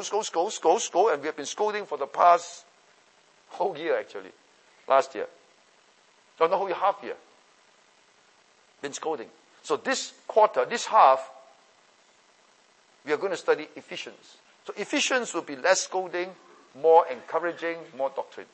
and we have been scolding for the past whole year actually. Last year. So not whole year, half year. been scolding. So this quarter, this half, we are going to study Ephesians. So Ephesians will be less scolding, more encouraging, more doctrine.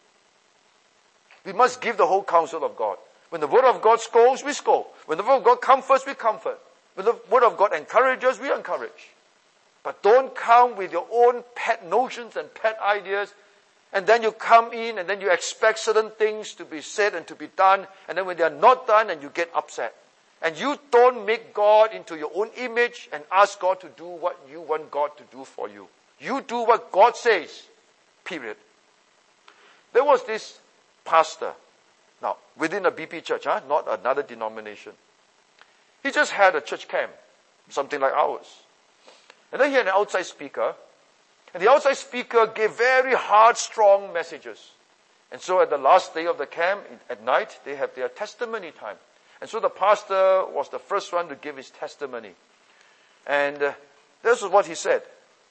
We must give the whole counsel of God. When the Word of God scolds, we scold. When the Word of God comforts, we comfort. When the Word of God encourages, we encourage. But don't come with your own pet notions and pet ideas, and then you come in and then you expect certain things to be said and to be done, and then when they are not done, and you get upset. And you don't make God into your own image and ask God to do what you want God to do for you. You do what God says, period. There was this pastor, now within a BP church, not another denomination. He just had a church camp, something like ours. And then he had an outside speaker, and the outside speaker gave very hard, strong messages. And so at the last day of the camp, at night, they have their testimony time. And so the pastor was the first one to give his testimony. And this is what he said.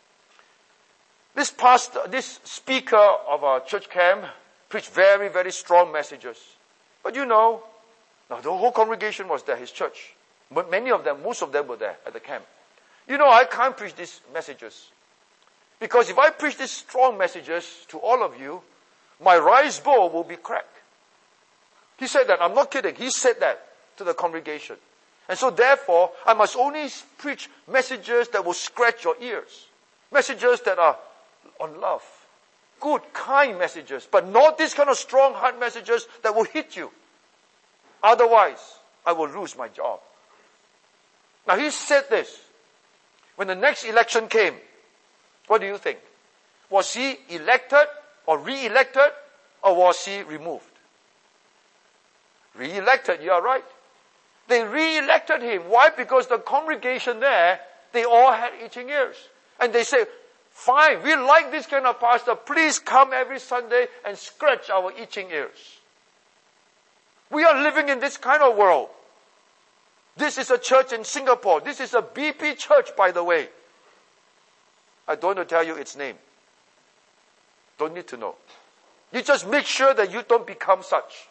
This speaker of our church camp preached very, very strong messages. But now the whole congregation was there, his church. But most of them were there at the camp. I can't preach these messages. Because if I preach these strong messages to all of you, my rice bowl will be cracked. He said that. I'm not kidding. He said that to the congregation. And so therefore, I must only preach messages that will scratch your ears. Messages that are on love. Good, kind messages. But not these kind of strong, hard messages that will hit you. Otherwise, I will lose my job. Now he said this. When the next election came, what do you think? Was he elected or re-elected, or was he removed? Re-elected, you are right. They re-elected him. Why? Because the congregation there, they all had itching ears. And they said, fine, we like this kind of pastor. Please come every Sunday and scratch our itching ears. We are living in this kind of world. This is a church in Singapore. This is a BP church, by the way. I don't want to tell you its name. Don't need to know. You just make sure that you don't become such.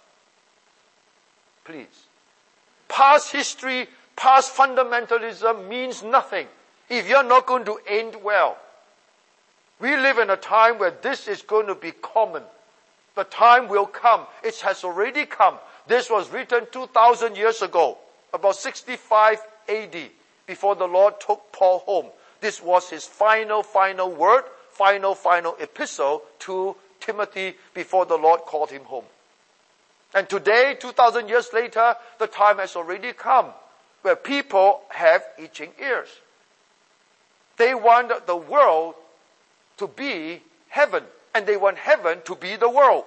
Please. Past history, past fundamentalism means nothing if you're not going to end well. We live in a time where this is going to be common. The time will come. It has already come. This was written 2,000 years ago, about 65 AD, before the Lord took Paul home. This was his final word, final epistle to Timothy before the Lord called him home. And today, 2,000 years later, the time has already come where people have itching ears. They want the world to be heaven, and they want heaven to be the world.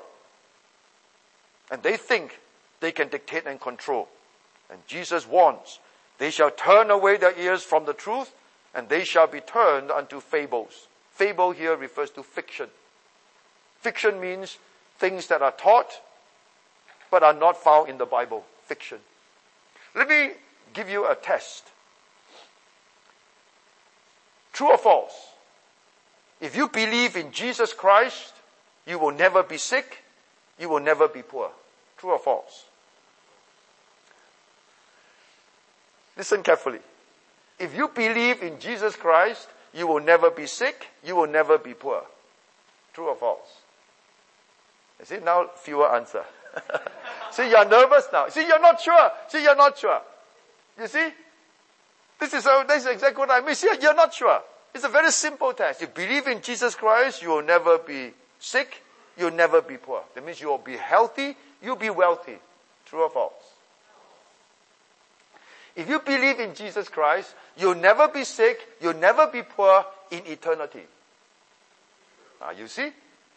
And they think they can dictate and control. And Jesus warns, they shall turn away their ears from the truth, and they shall be turned unto fables. Fable here refers to fiction. Fiction means things that are taught, but are not found in the Bible. Fiction. Let me give you a test. True or false? If you believe in Jesus Christ, you will never be sick, you will never be poor. True or false? Listen carefully. If you believe in Jesus Christ, you will never be sick, you will never be poor. True or false? You see, now fewer answer. See, you're nervous now. See, you're not sure. See, you're not sure. You see? This is exactly what I mean. See, you're not sure. It's a very simple test. You believe in Jesus Christ, you will never be sick, you'll never be poor. That means you'll be healthy, you'll be wealthy. True or false? If you believe in Jesus Christ, you'll never be sick, you'll never be poor in eternity. Now you see?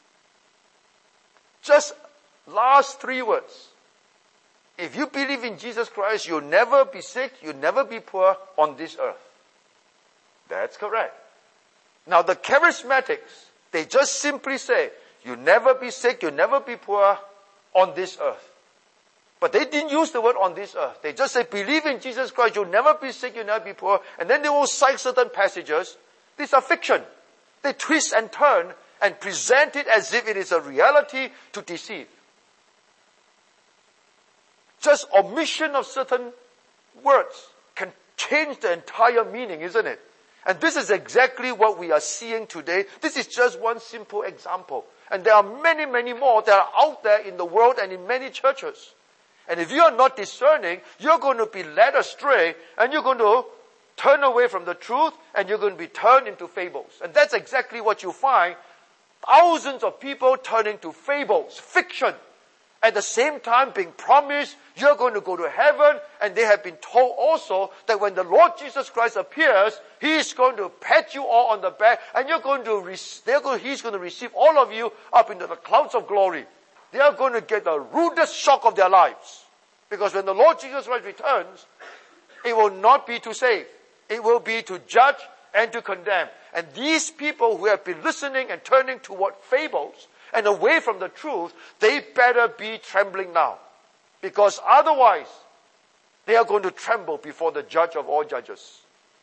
Just last 3 words. If you believe in Jesus Christ, you'll never be sick, you'll never be poor on this earth. That's correct. Now the charismatics, they just simply say, you'll never be sick, you'll never be poor on this earth. But they didn't use the word on this earth. They just say, believe in Jesus Christ, you'll never be sick, you'll never be poor. And then they will cite certain passages. These are fiction. They twist and turn and present it as if it is a reality to deceive. Just omission of certain words can change the entire meaning, isn't it? And this is exactly what we are seeing today. This is just one simple example. And there are many, many more that are out there in the world and in many churches. And if you are not discerning, you're going to be led astray and you're going to turn away from the truth and you're going to be turned into fables. And that's exactly what you find. Thousands of people turning to fables, fiction. At the same time being promised you're going to go to heaven, and they have been told also that when the Lord Jesus Christ appears, He is going to pat you all on the back and He's going to receive all of you up into the clouds of glory. They are going to get the rudest shock of their lives. Because when the Lord Jesus Christ returns, it will not be to save. It will be to judge and to condemn. And these people who have been listening and turning toward fables and away from the truth, they better be trembling now. Because otherwise, they are going to tremble before the judge of all judges.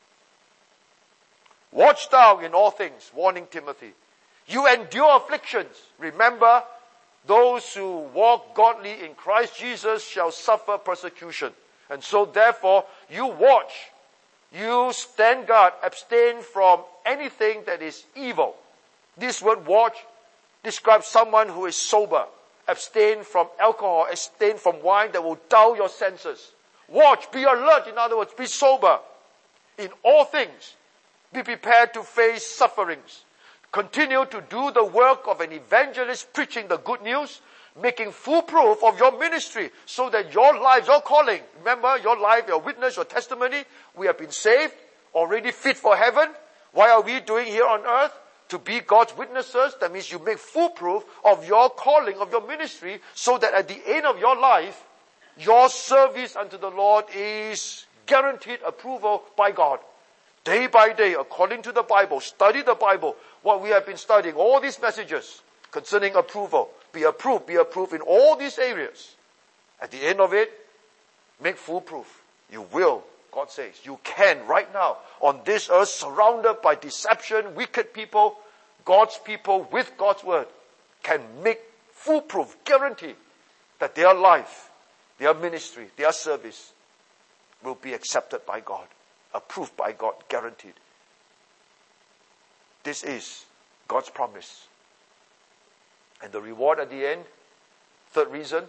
Watch thou in all things, warning Timothy. You endure afflictions. Remember, those who walk godly in Christ Jesus shall suffer persecution. And so therefore, you watch, you stand guard, abstain from anything that is evil. This word watch describes someone who is sober. Abstain from alcohol, abstain from wine that will dull your senses. Watch, be alert, in other words, be sober. In all things, be prepared to face sufferings. Continue to do the work of an evangelist, preaching the good news, making full proof of your ministry, so that your life, your calling, remember your life, your witness, your testimony, we have been saved, already fit for heaven. Why are we doing here on earth? To be God's witnesses. That means you make full proof of your calling, of your ministry, so that at the end of your life, your service unto the Lord is guaranteed approval by God. Day by day, according to the Bible, study the Bible, what we have been studying, all these messages concerning approval. Be approved in all these areas. At the end of it, make full proof. You will, God says. You can right now, on this earth, surrounded by deception, wicked people, God's people with God's word, can make full proof, guarantee that their life, their ministry, their service will be accepted by God. Approved by God, guaranteed. This is God's promise. And the reward at the end, third reason,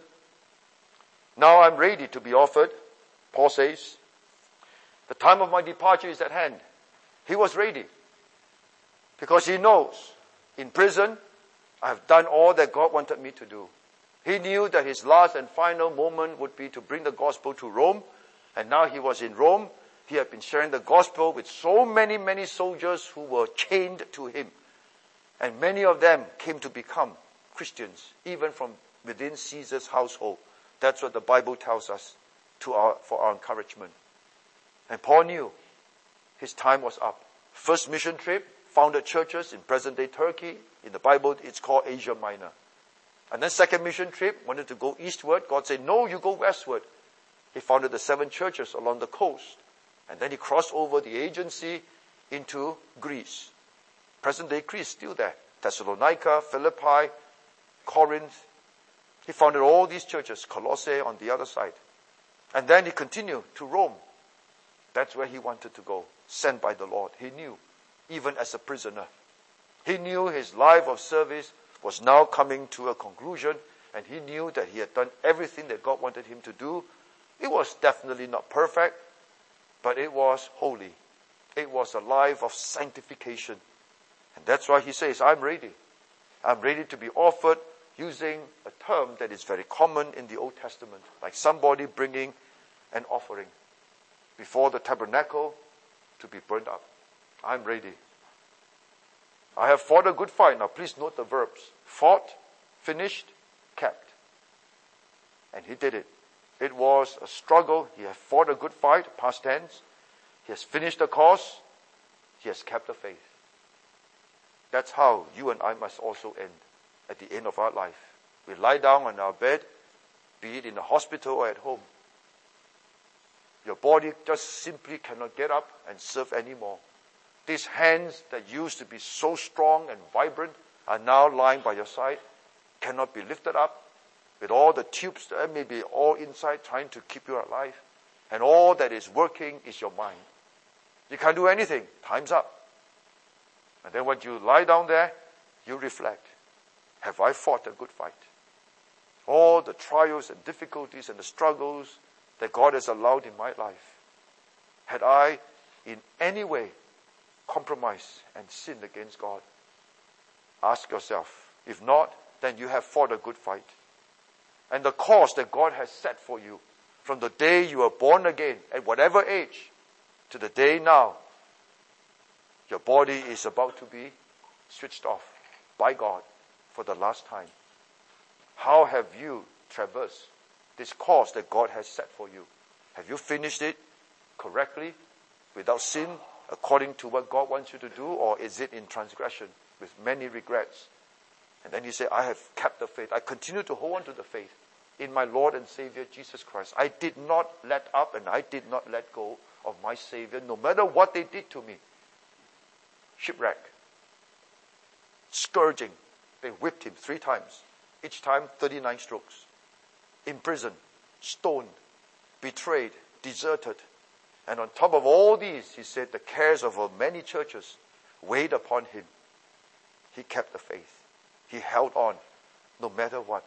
now I'm ready to be offered. Paul says, the time of my departure is at hand. He was ready. Because he knows, in prison, I have done all that God wanted me to do. He knew that his last and final moment would be to bring the gospel to Rome. And now he was in Rome. He had been sharing the gospel with so many, many soldiers who were chained to him. And many of them came to become Christians, even from within Caesar's household. That's what the Bible tells us for our encouragement. And Paul knew his time was up. First mission trip, founded churches in present-day Turkey. In the Bible, it's called Asia Minor. And then second mission trip, wanted to go eastward. God said, no, you go westward. He founded the 7 churches along the coast. And then he crossed over the agency into Greece. Present-day Greece, still there. Thessalonica, Philippi, Corinth. He founded all these churches, Colossae on the other side. And then he continued to Rome. That's where he wanted to go, sent by the Lord. He knew, even as a prisoner. He knew his life of service was now coming to a conclusion, and he knew that he had done everything that God wanted him to do. It was definitely not perfect, but it was holy. It was a life of sanctification. And that's why he says, I'm ready. I'm ready to be offered, using a term that is very common in the Old Testament, like somebody bringing an offering before the tabernacle to be burned up. I'm ready. I have fought a good fight. Now please note the verbs. Fought, finished, kept. And he did it. It was a struggle. He has fought a good fight, past tense. He has finished the course. He has kept the faith. That's how you and I must also end at the end of our life. We lie down on our bed, be it in a hospital or at home. Your body just simply cannot get up and serve anymore. These hands that used to be so strong and vibrant are now lying by your side, cannot be lifted up, with all the tubes that may be all inside trying to keep you alive. and all that is working is your mind. You can't do anything. Time's up. And then when you lie down there, you reflect. Have I fought a good fight? All the trials and difficulties and the struggles that God has allowed in my life, had I in any way compromised and sinned against God? Ask yourself. If not, then you have fought a good fight. And the course that God has set for you, from the day you were born again, at whatever age, to the day now, your body is about to be switched off by God for the last time. How have you traversed this course that God has set for you? Have you finished it correctly, without sin, according to what God wants you to do, or is it in transgression with many regrets? And then you say, I have kept the faith. I continue to hold on to the faith in my Lord and Savior Jesus Christ. I did not let up and I did not let go of my Savior, no matter what they did to me. Shipwreck, scourging. They whipped him 3 times. Each time 39 strokes. Imprisoned, stoned, betrayed, deserted. And on top of all these, he said, the cares of many churches weighed upon him. He kept the faith. He held on, no matter what.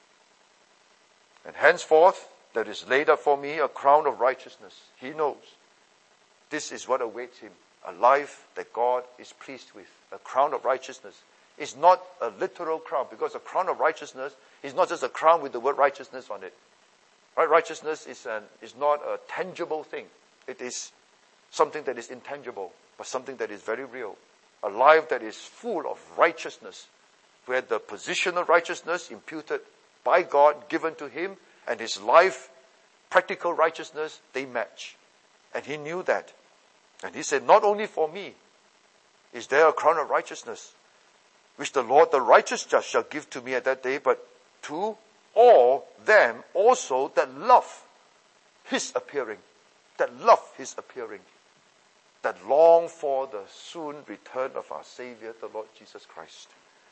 And henceforth, there is laid up for me a crown of righteousness. He knows. This is what awaits him. A life that God is pleased with. A crown of righteousness. It's not a literal crown, because a crown of righteousness is not just a crown with the word righteousness on it. Right? Righteousness is not a tangible thing. It is something that is intangible, but something that is very real. A life that is full of righteousness, where the positional righteousness imputed by God, given to him, and his life, practical righteousness, they match. And he knew that. And he said, not only for me is there a crown of righteousness, which the Lord, the righteous judge, shall give to me at that day, but to all them also that love his appearing, that love his appearing, that long for the soon return of our Savior, the Lord Jesus Christ.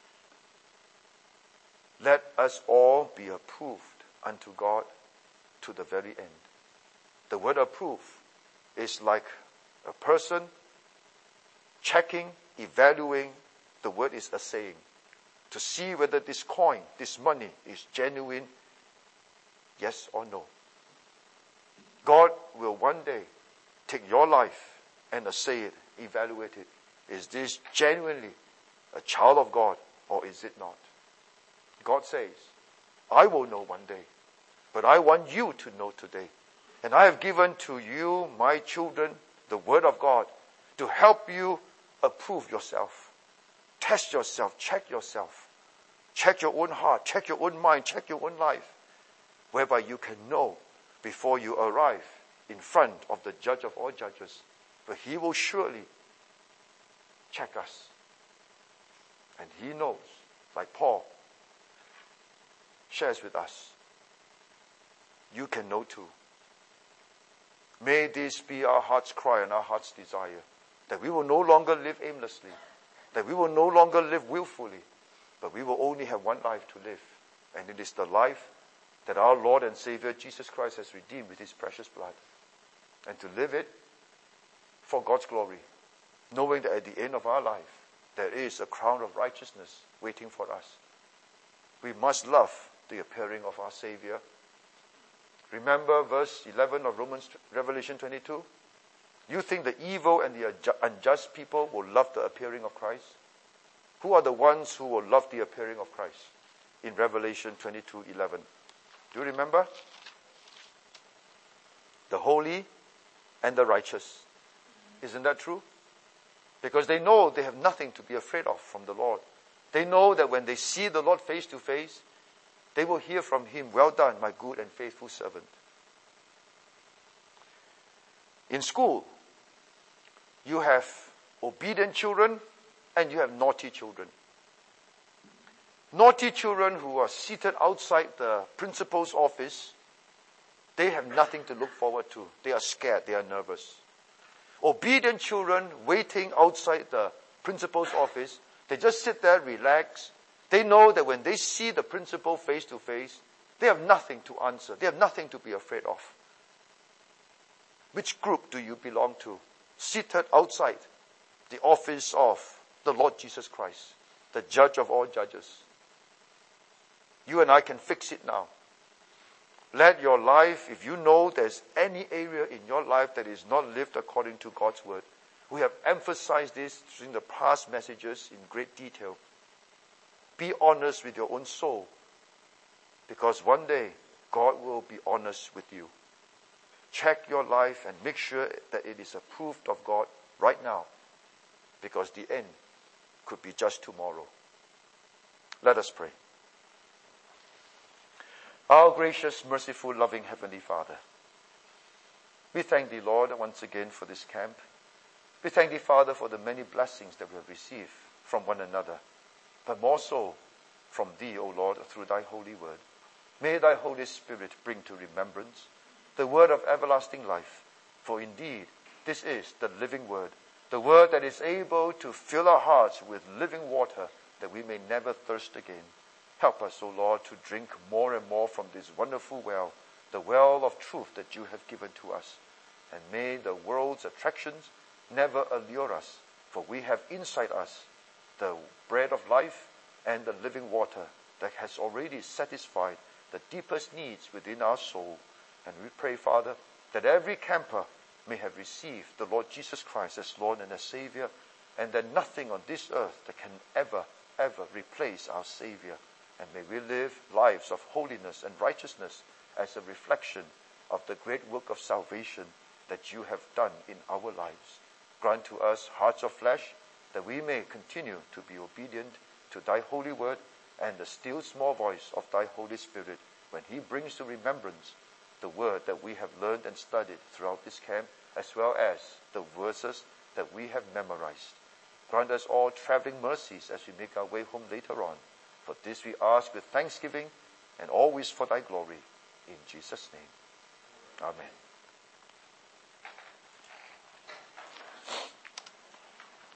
Let us all be approved unto God to the very end. The word approve is like a person checking, evaluating. The word is assaying, to see whether this coin, this money, is genuine, yes or no. God will one day take your life and assay it, evaluate it. Is this genuinely a child of God, or is it not? God says, I will know one day, but I want you to know today. And I have given to you, my children, the word of God to help you approve yourself. Test yourself, check yourself. Check your own heart, check your own mind, check your own life, whereby you can know before you arrive in front of the judge of all judges. But he will surely check us. And he knows, like Paul shares with us, you can know too. May this be our heart's cry and our heart's desire, that we will no longer live aimlessly, that we will no longer live willfully, but we will only have one life to live. And it is the life that our Lord and Savior Jesus Christ has redeemed with his precious blood. And to live it for God's glory, knowing that at the end of our life, there is a crown of righteousness waiting for us. We must love the appearing of our Savior. Remember verse 11 of Revelation 22? You think the evil and the unjust people will love the appearing of Christ? Who are the ones who will love the appearing of Christ? In Revelation 22:11. Do you remember? The holy and the righteous. Isn't that true? Because they know they have nothing to be afraid of from the Lord. They know that when they see the Lord face to face, they will hear from him, well done, my good and faithful servant. In school, you have obedient children and you have naughty children. Naughty children who are seated outside the principal's office, they have nothing to look forward to. They are scared, they are nervous. Obedient children waiting outside the principal's office, they just sit there, relax. They know that when they see the principal face to face, they have nothing to answer. They have nothing to be afraid of. Which group do you belong to? Seated outside the office of the Lord Jesus Christ, the judge of all judges. You and I can fix it now. Let your life, if you know there's any area in your life that is not lived according to God's word, we have emphasized this in the past messages in great detail. Be honest with your own soul, because one day God will be honest with you. Check your life and make sure that it is approved of God right now, because the end could be just tomorrow. Let us pray. Our gracious, merciful, loving Heavenly Father, we thank Thee, Lord, once again for this camp. We thank Thee, Father, for the many blessings that we have received from one another, but more so from Thee, O Lord, through Thy holy word. May Thy Holy Spirit bring to remembrance the word of everlasting life, for indeed this is the living word, the word that is able to fill our hearts with living water, that we may never thirst again. Help us, O Lord, to drink more and more from this wonderful well, the well of truth that You have given to us. And may the world's attractions never allure us, for we have inside us the bread of life and the living water that has already satisfied the deepest needs within our soul. And we pray, Father, that every camper may have received the Lord Jesus Christ as Lord and as Savior, and that nothing on this earth that can ever replace our Savior. And may we live lives of holiness and righteousness as a reflection of the great work of salvation that You have done in our lives. Grant to us hearts of flesh, that we may continue to be obedient to Thy holy word and the still small voice of Thy Holy Spirit when He brings to remembrance the word that we have learned and studied throughout this camp, as well as the verses that we have memorized. Grant us all traveling mercies as we make our way home later on. For this we ask with thanksgiving and always for Thy glory. In Jesus' name. Amen.